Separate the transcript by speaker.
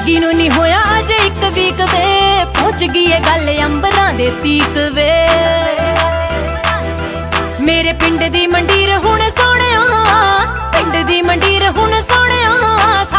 Speaker 1: ਲੱਗੀ ਨੂੰ ਨਹੀਂ ਹੋਇਆ ਅਜੇ ਇੱਕ ਵੀਕ ਵੇ, ਪਹੁੰਚ ਗਈ ਏ ਗੱਲ ਅੰਬਰਾਂ ਦੇ ਤੀਕ ਵੇ। ਮੇਰੇ ਪਿੰਡ ਦੀ ਮੰਡੀਰ ਹੁਣ ਸੋਹਣਿਆ, ਪਿੰਡ ਦੀ ਮੰਡੀਰ ਹੁਣ ਸੋਹਣਿਆ,